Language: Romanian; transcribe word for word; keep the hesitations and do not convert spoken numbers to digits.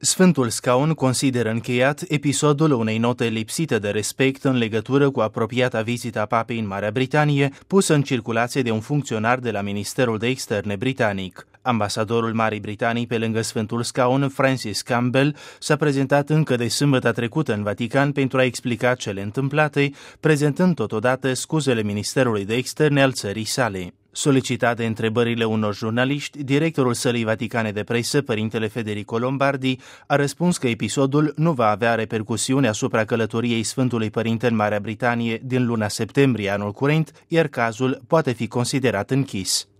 Sfântul Scaun consideră încheiat episodul unei note lipsite de respect în legătură cu apropiata vizită a papei în Marea Britanie, pusă în circulație de un funcționar de la Ministerul de Externe britanic. Ambasadorul Marii Britanii pe lângă Sfântul Scaun, Francis Campbell, s-a prezentat încă de sâmbătă trecută în Vatican pentru a explica cele întâmplate, prezentând totodată scuzele Ministerului de Externe al țării sale. Solicitat de întrebările unor jurnaliști, directorul Sălii Vaticane de Presă, părintele Federico Lombardi, a răspuns că episodul nu va avea repercusiuni asupra călătoriei Sfântului Părinte în Marea Britanie din luna septembrie anul curent, iar cazul poate fi considerat închis.